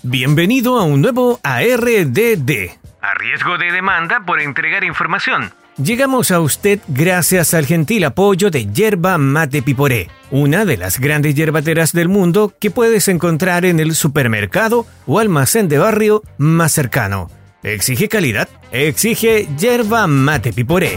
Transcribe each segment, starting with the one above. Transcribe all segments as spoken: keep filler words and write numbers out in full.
Bienvenido a un nuevo A R D D. A riesgo de demanda por entregar información. Llegamos a usted gracias al gentil apoyo de Yerba Mate Piporé, una de las grandes yerbateras del mundo que puedes encontrar en el supermercado o almacén de barrio más cercano. ¿Exige calidad? Exige Yerba Mate Piporé.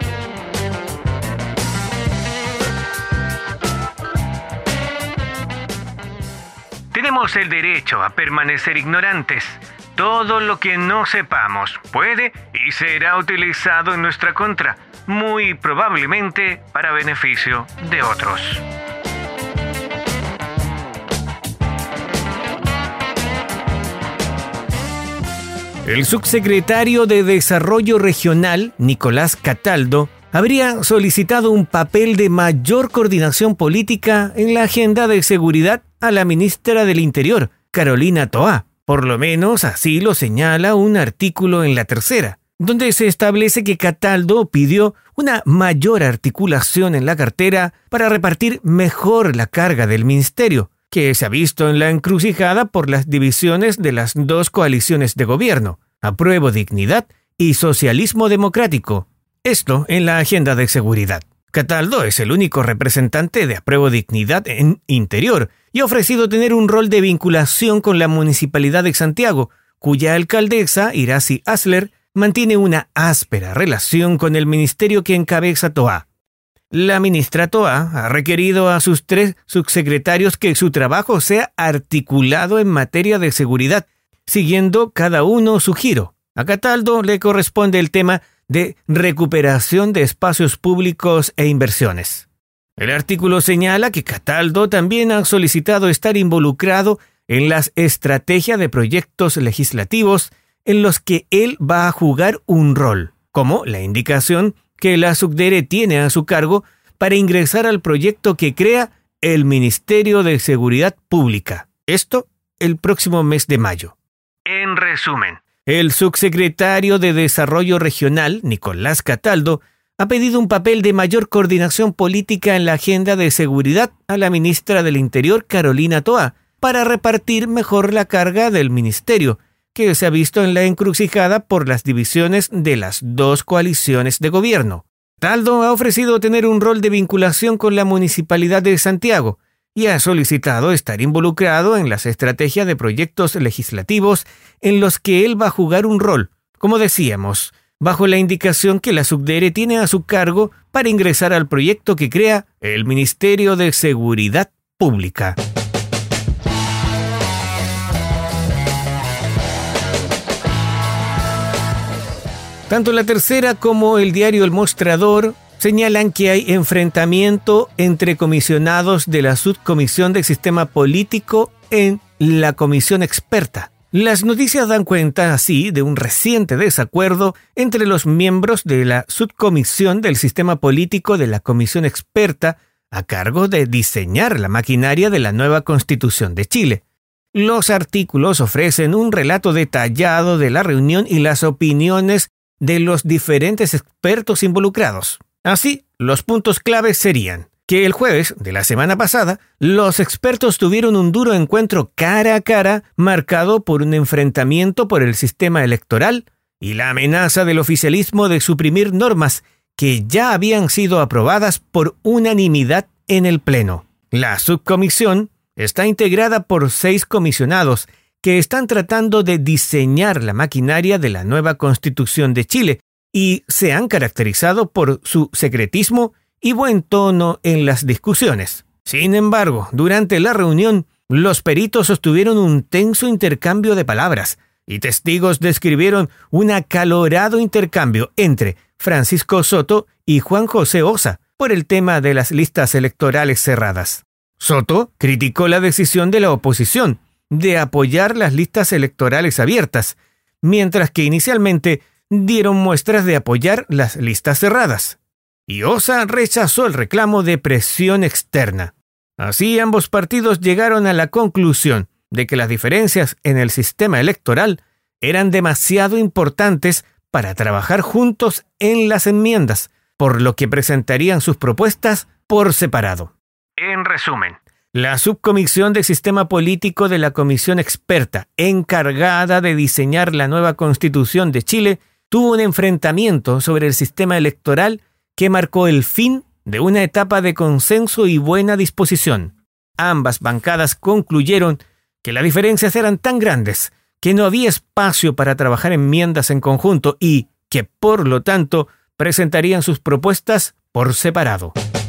Tenemos el derecho a permanecer ignorantes. Todo lo que no sepamos puede y será utilizado en nuestra contra, muy probablemente para beneficio de otros. El subsecretario de Desarrollo Regional, Nicolás Cataldo, habría solicitado un papel de mayor coordinación política en la agenda de seguridad a la ministra del Interior, Carolina Toá. Por lo menos así lo señala un artículo en La Tercera, donde se establece que Cataldo pidió una mayor articulación en la cartera para repartir mejor la carga del ministerio, que se ha visto en la encrucijada por las divisiones de las dos coaliciones de gobierno, Apruebo Dignidad y Socialismo Democrático. Esto en la agenda de seguridad. Cataldo es el único representante de Apruebo Dignidad en Interior y ha ofrecido tener un rol de vinculación con la Municipalidad de Santiago, cuya alcaldesa, Iracy Asler, mantiene una áspera relación con el ministerio que encabeza Toá. La ministra Toá ha requerido a sus tres subsecretarios que su trabajo sea articulado en materia de seguridad, siguiendo cada uno su giro. A Cataldo le corresponde el tema de recuperación de espacios públicos e inversiones. El artículo señala que Cataldo también ha solicitado estar involucrado en las estrategias de proyectos legislativos en los que él va a jugar un rol, como la indicación que la SUCDERE tiene a su cargo para ingresar al proyecto que crea el Ministerio de Seguridad Pública. Esto el próximo mes de mayo. En resumen, el subsecretario de Desarrollo Regional, Nicolás Cataldo, ha pedido un papel de mayor coordinación política en la agenda de seguridad a la ministra del Interior, Carolina Toá, para repartir mejor la carga del ministerio, que se ha visto en la encrucijada por las divisiones de las dos coaliciones de gobierno. Cataldo ha ofrecido tener un rol de vinculación con la Municipalidad de Santiago y ha solicitado estar involucrado en las estrategias de proyectos legislativos en los que él va a jugar un rol, como decíamos, bajo la indicación que la SUCDERE tiene a su cargo para ingresar al proyecto que crea el Ministerio de Seguridad Pública. Tanto La Tercera como el diario El Mostrador señalan que hay enfrentamiento entre comisionados de la Subcomisión del Sistema Político en la Comisión Experta. Las noticias dan cuenta así de un reciente desacuerdo entre los miembros de la Subcomisión del Sistema Político de la Comisión Experta a cargo de diseñar la maquinaria de la nueva Constitución de Chile. Los artículos ofrecen un relato detallado de la reunión y las opiniones de los diferentes expertos involucrados. Así, los puntos claves serían que el jueves de la semana pasada, los expertos tuvieron un duro encuentro cara a cara marcado por un enfrentamiento por el sistema electoral y la amenaza del oficialismo de suprimir normas que ya habían sido aprobadas por unanimidad en el Pleno. La subcomisión está integrada por seis comisionados que están tratando de diseñar la maquinaria de la nueva Constitución de Chile y se han caracterizado por su secretismo y buen tono en las discusiones. Sin embargo, durante la reunión, los peritos sostuvieron un tenso intercambio de palabras y testigos describieron un acalorado intercambio entre Francisco Soto y Juan José Ossa por el tema de las listas electorales cerradas. Soto criticó la decisión de la oposición de apoyar las listas electorales abiertas, mientras que inicialmente dieron muestras de apoyar las listas cerradas. Y Ossa rechazó el reclamo de presión externa. Así, ambos partidos llegaron a la conclusión de que las diferencias en el sistema electoral eran demasiado importantes para trabajar juntos en las enmiendas, por lo que presentarían sus propuestas por separado. En resumen, La subcomisión de sistema político de la comisión experta encargada de diseñar la nueva Constitución de Chile tuvo un enfrentamiento sobre el sistema electoral que marcó el fin de una etapa de consenso y buena disposición. Ambas bancadas concluyeron que las diferencias eran tan grandes que no había espacio para trabajar enmiendas en conjunto y que, por lo tanto, presentarían sus propuestas por separado.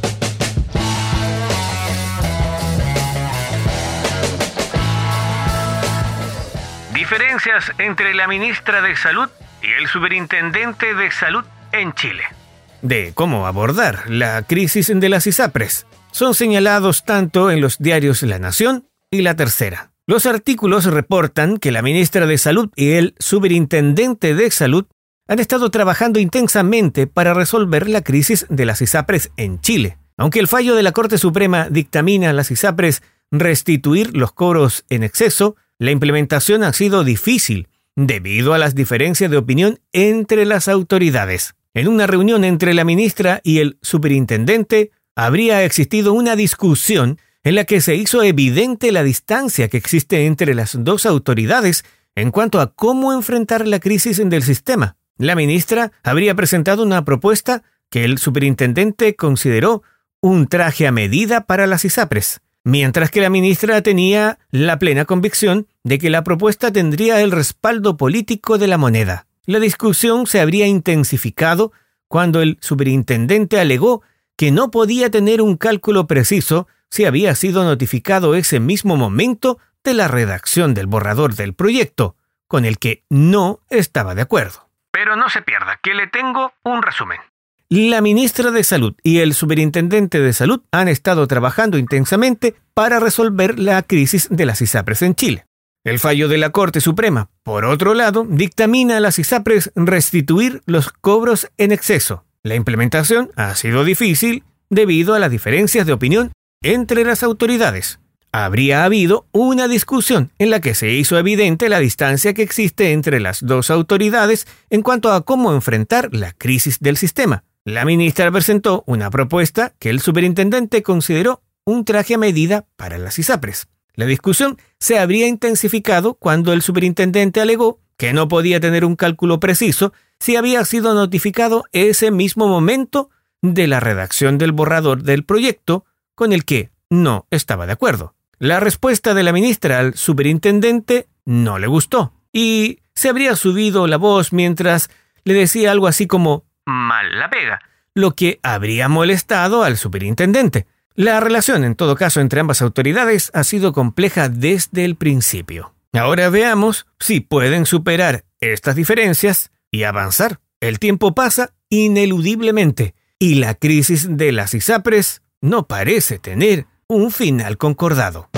Diferencias entre la ministra de Salud y el superintendente de Salud en Chile. De cómo abordar la crisis de las ISAPRES son señalados tanto en los diarios La Nación y La Tercera. Los artículos reportan que la ministra de Salud y el superintendente de Salud han estado trabajando intensamente para resolver la crisis de las ISAPRES en Chile. Aunque el fallo de la Corte Suprema dictamina a las ISAPRES restituir los cobros en exceso, la implementación ha sido difícil debido a las diferencias de opinión entre las autoridades. En una reunión entre la ministra y el superintendente, habría existido una discusión en la que se hizo evidente la distancia que existe entre las dos autoridades en cuanto a cómo enfrentar la crisis del sistema. La ministra habría presentado una propuesta que el superintendente consideró un traje a medida para las ISAPRES, mientras que la ministra tenía la plena convicción de que la propuesta tendría el respaldo político de la moneda. La discusión se habría intensificado cuando el superintendente alegó que no podía tener un cálculo preciso si había sido notificado ese mismo momento de la redacción del borrador del proyecto, con el que no estaba de acuerdo. Pero no se pierda, que le tengo un resumen. La ministra de Salud y el superintendente de Salud han estado trabajando intensamente para resolver la crisis de las ISAPRES en Chile. El fallo de la Corte Suprema, por otro lado, dictamina a las ISAPRES restituir los cobros en exceso. La implementación ha sido difícil debido a las diferencias de opinión entre las autoridades. Habría habido una discusión en la que se hizo evidente la distancia que existe entre las dos autoridades en cuanto a cómo enfrentar la crisis del sistema. La ministra presentó una propuesta que el superintendente consideró un traje a medida para las ISAPRES. La discusión se habría intensificado cuando el superintendente alegó que no podía tener un cálculo preciso si había sido notificado ese mismo momento de la redacción del borrador del proyecto con el que no estaba de acuerdo. La respuesta de la ministra al superintendente no le gustó y se habría subido la voz mientras le decía algo así como «mal la pega», lo que habría molestado al superintendente. La relación, en todo caso, entre ambas autoridades ha sido compleja desde el principio. Ahora veamos si pueden superar estas diferencias y avanzar. El tiempo pasa ineludiblemente y la crisis de las ISAPRES no parece tener un final concordado.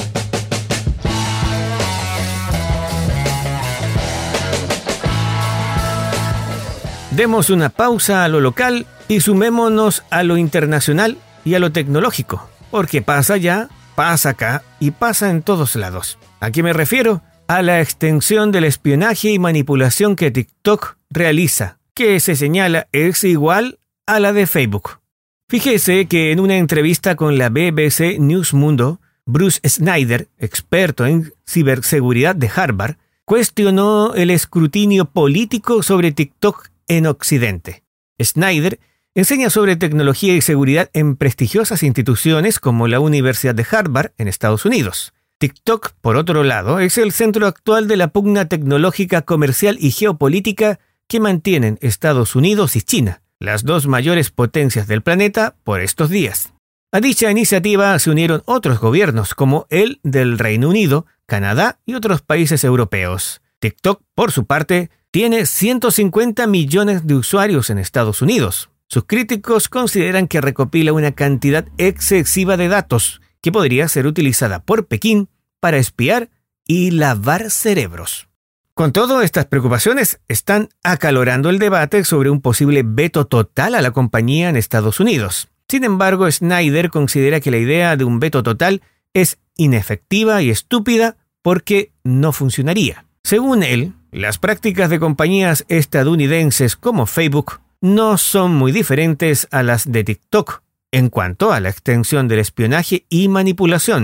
Demos una pausa a lo local y sumémonos a lo internacional y a lo tecnológico, porque pasa allá, pasa acá y pasa en todos lados. ¿A qué me refiero? A la extensión del espionaje y manipulación que TikTok realiza, que se señala es igual a la de Facebook. Fíjese que en una entrevista con la B B C News Mundo, Bruce Snyder, experto en ciberseguridad de Harvard, cuestionó el escrutinio político sobre TikTok en Occidente. Snyder enseña sobre tecnología y seguridad en prestigiosas instituciones como la Universidad de Harvard en Estados Unidos. TikTok, por otro lado, es el centro actual de la pugna tecnológica, comercial y geopolítica que mantienen Estados Unidos y China, las dos mayores potencias del planeta, por estos días. A dicha iniciativa se unieron otros gobiernos como el del Reino Unido, Canadá y otros países europeos. TikTok, por su parte, tiene ciento cincuenta millones de usuarios en Estados Unidos. Sus críticos consideran que recopila una cantidad excesiva de datos que podría ser utilizada por Pekín para espiar y lavar cerebros. Con todo, estas preocupaciones están acalorando el debate sobre un posible veto total a la compañía en Estados Unidos. Sin embargo, Snyder considera que la idea de un veto total es inefectiva y estúpida porque no funcionaría. Según él, las prácticas de compañías estadounidenses como Facebook no son muy diferentes a las de TikTok en cuanto a la extensión del espionaje y manipulación.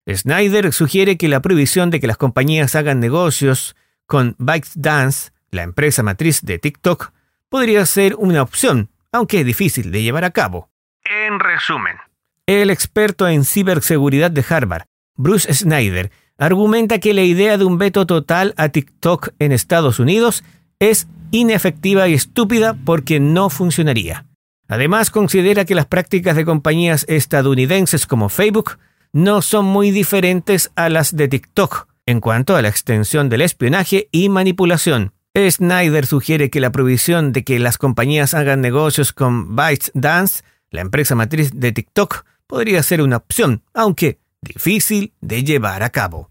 Snyder sugiere que la prohibición de que las compañías hagan negocios con ByteDance, la empresa matriz de TikTok, podría ser una opción, aunque es difícil de llevar a cabo. En resumen, el experto en ciberseguridad de Harvard, Bruce Snyder, argumenta que la idea de un veto total a TikTok en Estados Unidos es inefectiva y estúpida porque no funcionaría. Además, considera que las prácticas de compañías estadounidenses como Facebook no son muy diferentes a las de TikTok en cuanto a la extensión del espionaje y manipulación. Snyder sugiere que la prohibición de que las compañías hagan negocios con ByteDance, la empresa matriz de TikTok, podría ser una opción, aunque difícil de llevar a cabo.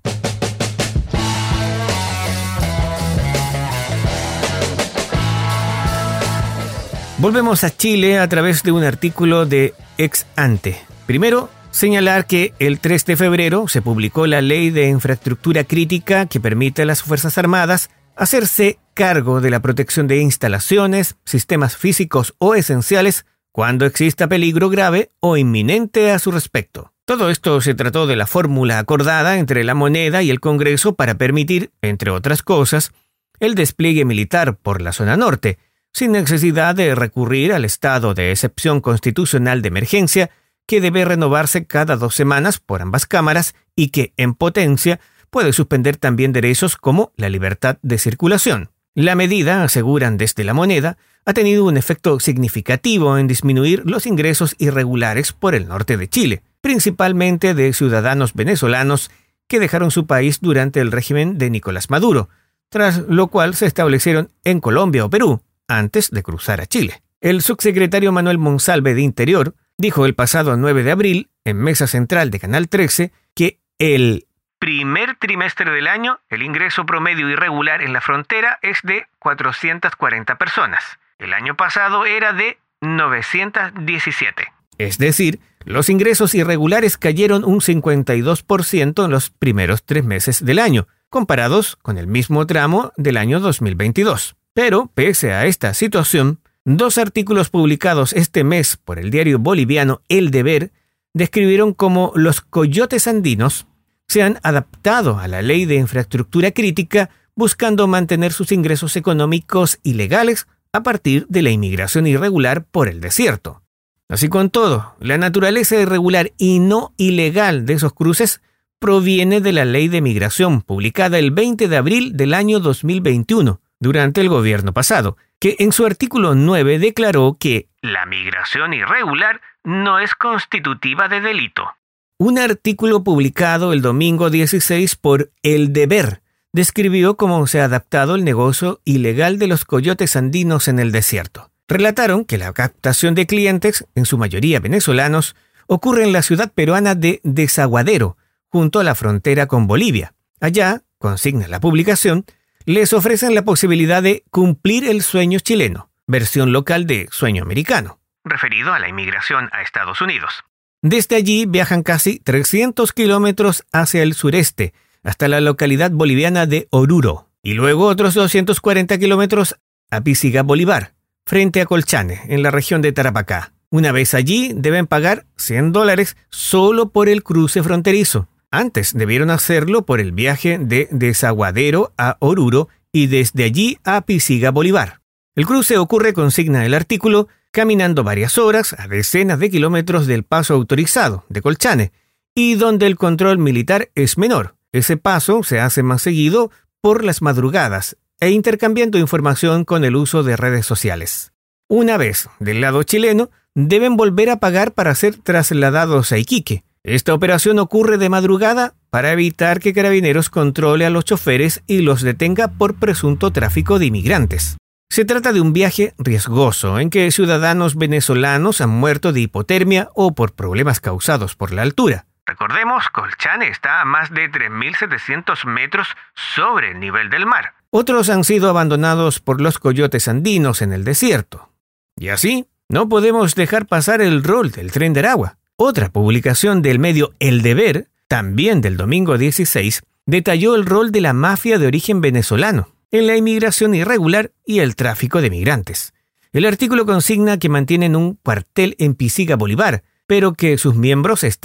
Volvemos a Chile a través de un artículo de Ex Ante. Primero, señalar que el tres de febrero se publicó la Ley de Infraestructura Crítica que permite a las Fuerzas Armadas hacerse cargo de la protección de instalaciones, sistemas físicos o esenciales cuando exista peligro grave o inminente a su respecto. Todo esto se trató de la fórmula acordada entre la moneda y el Congreso para permitir, entre otras cosas, el despliegue militar por la zona norte, sin necesidad de recurrir al estado de excepción constitucional de emergencia que debe renovarse cada dos semanas por ambas cámaras y que, en potencia, puede suspender también derechos como la libertad de circulación. La medida, aseguran desde la moneda, ha tenido un efecto significativo en disminuir los ingresos irregulares por el norte de Chile, principalmente de ciudadanos venezolanos que dejaron su país durante el régimen de Nicolás Maduro, tras lo cual se establecieron en Colombia o Perú, antes de cruzar a Chile. El subsecretario Manuel Monsalve de Interior dijo el pasado nueve de abril, en Mesa Central de Canal trece, que el primer trimestre del año el ingreso promedio irregular en la frontera es de cuatrocientas cuarenta personas. El año pasado era de novecientas diecisiete. Es decir, los ingresos irregulares cayeron un cincuenta y dos por ciento en los primeros tres meses del año, comparados con el mismo tramo del año dos mil veintidós. Pero, pese a esta situación, dos artículos publicados este mes por el diario boliviano El Deber describieron cómo los coyotes andinos se han adaptado a la ley de infraestructura crítica buscando mantener sus ingresos económicos y legales a partir de la inmigración irregular por el desierto. Así con todo, la naturaleza irregular y no ilegal de esos cruces proviene de la Ley de Migración publicada el veinte de abril del año dos mil veintiuno, durante el gobierno pasado, que en su artículo nueve declaró que la migración irregular no es constitutiva de delito. Un artículo publicado el domingo dieciséis por El Deber describió cómo se ha adaptado el negocio ilegal de los coyotes andinos en el desierto. Relataron que la captación de clientes, en su mayoría venezolanos, ocurre en la ciudad peruana de Desaguadero, junto a la frontera con Bolivia. Allá, consigna la publicación, les ofrecen la posibilidad de cumplir el sueño chileno, versión local de sueño americano, referido a la inmigración a Estados Unidos. Desde allí viajan casi trescientos kilómetros hacia el sureste, hasta la localidad boliviana de Oruro, y luego otros doscientos cuarenta kilómetros a Pisiga Bolívar, frente a Colchane, en la región de Tarapacá. Una vez allí, deben pagar cien dólares solo por el cruce fronterizo. Antes debieron hacerlo por el viaje de Desaguadero a Oruro y desde allí a Pisiga Bolívar. El cruce ocurre, consigna el artículo, caminando varias horas a decenas de kilómetros del paso autorizado de Colchane y donde el control militar es menor. Ese paso se hace más seguido por las madrugadas e intercambiando información con el uso de redes sociales. Una vez del lado chileno, deben volver a pagar para ser trasladados a Iquique. Esta operación ocurre de madrugada para evitar que Carabineros controle a los choferes y los detenga por presunto tráfico de inmigrantes. Se trata de un viaje riesgoso en que ciudadanos venezolanos han muerto de hipotermia o por problemas causados por la altura. Recordemos, Colchane está a más de tres mil setecientos metros sobre el nivel del mar. Otros han sido abandonados por los coyotes andinos en el desierto. Y así, no podemos dejar pasar el rol del Tren de Aragua. Otra publicación del medio El Deber, también del domingo dieciséis, detalló el rol de la mafia de origen venezolano en la inmigración irregular y el tráfico de migrantes. El artículo consigna que mantienen un cuartel en Pisiga Bolívar, pero que sus miembros están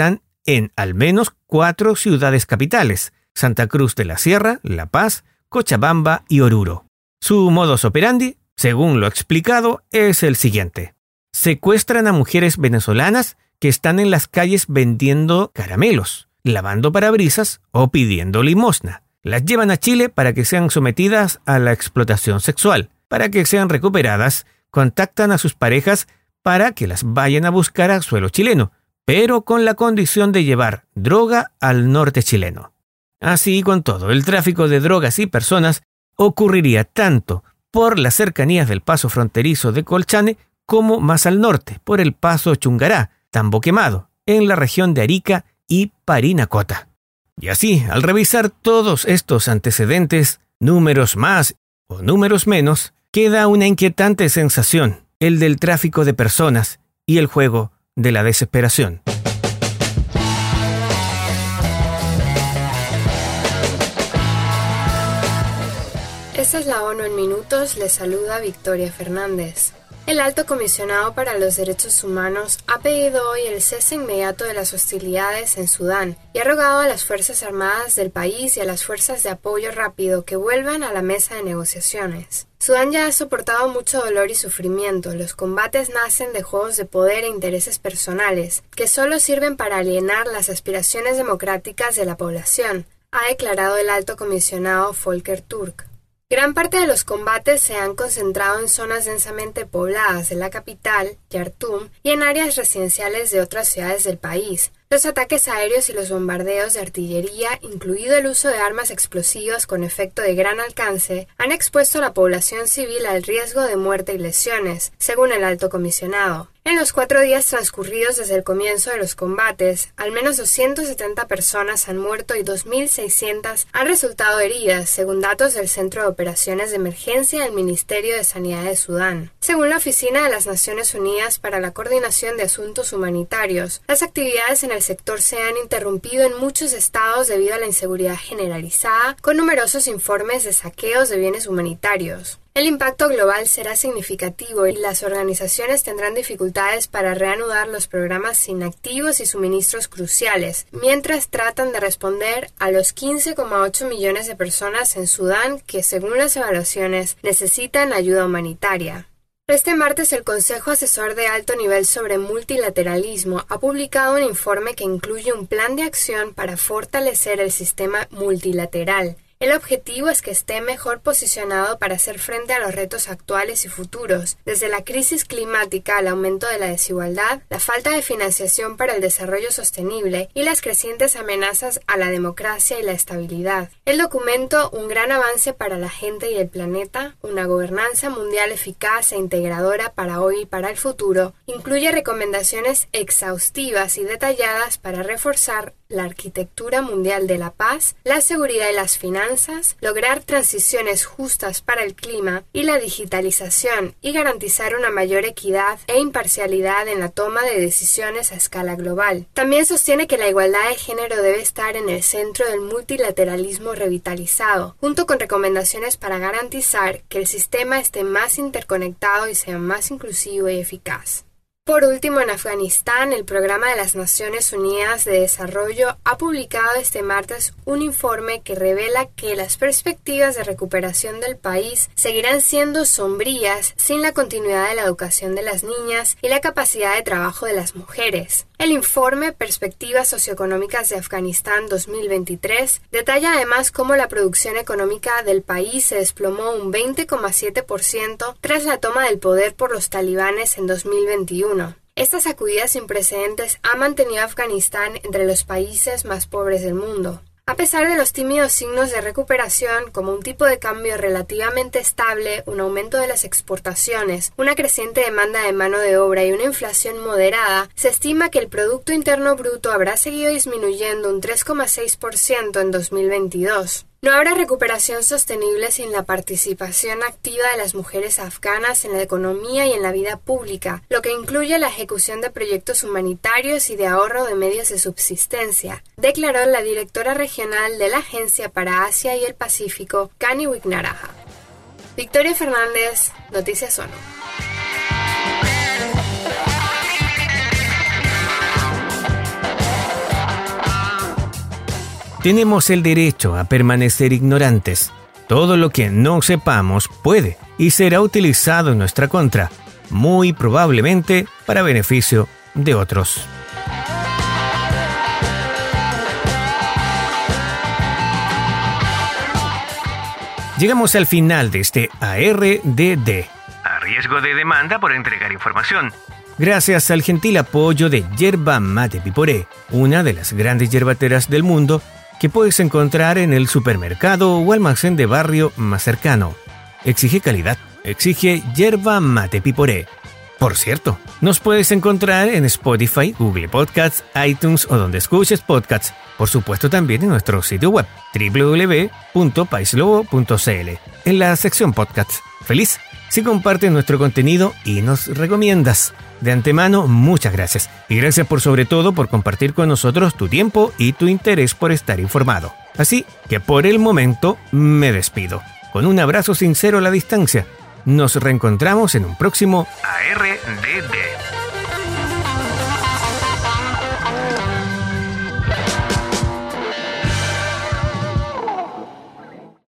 en al menos cuatro ciudades capitales: Santa Cruz de la Sierra, La Paz, Cochabamba y Oruro. Su modus operandi, según lo explicado, es el siguiente: secuestran a mujeres venezolanas que están en las calles vendiendo caramelos, lavando parabrisas o pidiendo limosna. Las llevan a Chile para que sean sometidas a la explotación sexual. Para que sean recuperadas, contactan a sus parejas para que las vayan a buscar a suelo chileno, pero con la condición de llevar droga al norte chileno. Así con todo, el tráfico de drogas y personas ocurriría tanto por las cercanías del paso fronterizo de Colchane como más al norte, por el paso Chungará, Tambo Quemado, en la región de Arica y Parinacota. Y así, al revisar todos estos antecedentes, números más o números menos, queda una inquietante sensación, el del tráfico de personas y el juego de la desesperación. Esta es la ONU en minutos, les saluda Victoria Fernández. El Alto Comisionado para los Derechos Humanos ha pedido hoy el cese inmediato de las hostilidades en Sudán y ha rogado a las Fuerzas Armadas del país y a las fuerzas de apoyo rápido que vuelvan a la mesa de negociaciones. Sudán ya ha soportado mucho dolor y sufrimiento. Los combates nacen de juegos de poder e intereses personales, que solo sirven para alienar las aspiraciones democráticas de la población, ha declarado el Alto Comisionado Volker Turk. Gran parte de los combates se han concentrado en zonas densamente pobladas de la capital, Khartoum, y en áreas residenciales de otras ciudades del país. Los ataques aéreos y los bombardeos de artillería, incluido el uso de armas explosivas con efecto de gran alcance, han expuesto a la población civil al riesgo de muerte y lesiones, según el Alto Comisionado. En los cuatro días transcurridos desde el comienzo de los combates, al menos doscientas setenta personas han muerto y dos mil seiscientas han resultado heridas, según datos del Centro de Operaciones de Emergencia del Ministerio de Sanidad de Sudán. Según la Oficina de las Naciones Unidas para la Coordinación de Asuntos Humanitarios, las actividades en el sector se han interrumpido en muchos estados debido a la inseguridad generalizada, con numerosos informes de saqueos de bienes humanitarios. El impacto global será significativo y las organizaciones tendrán dificultades para reanudar los programas inactivos y suministros cruciales, mientras tratan de responder a los quince coma ocho millones de personas en Sudán que, según las evaluaciones, necesitan ayuda humanitaria. Este martes, el Consejo Asesor de Alto Nivel sobre Multilateralismo ha publicado un informe que incluye un plan de acción para fortalecer el sistema multilateral. El objetivo es que esté mejor posicionado para hacer frente a los retos actuales y futuros, desde la crisis climática al aumento de la desigualdad, la falta de financiación para el desarrollo sostenible y las crecientes amenazas a la democracia y la estabilidad. El documento, un gran avance para la gente y el planeta, una gobernanza mundial eficaz e integradora para hoy y para el futuro, incluye recomendaciones exhaustivas y detalladas para reforzar la arquitectura mundial de la paz, la seguridad y las finanzas, lograr transiciones justas para el clima y la digitalización y garantizar una mayor equidad e imparcialidad en la toma de decisiones a escala global. También sostiene que la igualdad de género debe estar en el centro del multilateralismo revitalizado, junto con recomendaciones para garantizar que el sistema esté más interconectado y sea más inclusivo y eficaz. Por último, en Afganistán, el Programa de las Naciones Unidas de Desarrollo ha publicado este martes un informe que revela que las perspectivas de recuperación del país seguirán siendo sombrías sin la continuidad de la educación de las niñas y la capacidad de trabajo de las mujeres. El informe Perspectivas Socioeconómicas de Afganistán dos mil veintitrés detalla además cómo la producción económica del país se desplomó un veinte coma siete por ciento tras la toma del poder por los talibanes en dos mil veintiuno. Esta sacudida sin precedentes ha mantenido a Afganistán entre los países más pobres del mundo. A pesar de los tímidos signos de recuperación, como un tipo de cambio relativamente estable, un aumento de las exportaciones, una creciente demanda de mano de obra y una inflación moderada, se estima que el Producto Interno Bruto habrá seguido disminuyendo un tres coma seis por ciento en dos mil veintidós. No habrá recuperación sostenible sin la participación activa de las mujeres afganas en la economía y en la vida pública, lo que incluye la ejecución de proyectos humanitarios y de ahorro de medios de subsistencia, declaró la directora regional de la Agencia para Asia y el Pacífico, Kani Wignaraja. Victoria Fernández, Noticias ONU. tenemos el derecho a permanecer ignorantes. Todo lo que no sepamos puede y será utilizado en nuestra contra, muy probablemente para beneficio de otros. Llegamos al final de este A R D D, a riesgo de demanda por entregar información, gracias al gentil apoyo de Yerba Mate Piporé, una de las grandes yerbateras del mundo que puedes encontrar en el supermercado o almacén de barrio más cercano. Exige calidad, exige Yerba Mate Piporé. Por cierto, nos puedes encontrar en Spotify, Google Podcasts, iTunes o donde escuches podcasts. Por supuesto también en nuestro sitio web doble u doble u doble u punto paislobo punto c l, en la sección podcasts. Feliz si compartes nuestro contenido y nos recomiendas. De antemano, muchas gracias. Y gracias por sobre todo por compartir con nosotros tu tiempo y tu interés por estar informado. Así que por el momento me despido. Con un abrazo sincero a la distancia. Nos reencontramos en un próximo A R D D.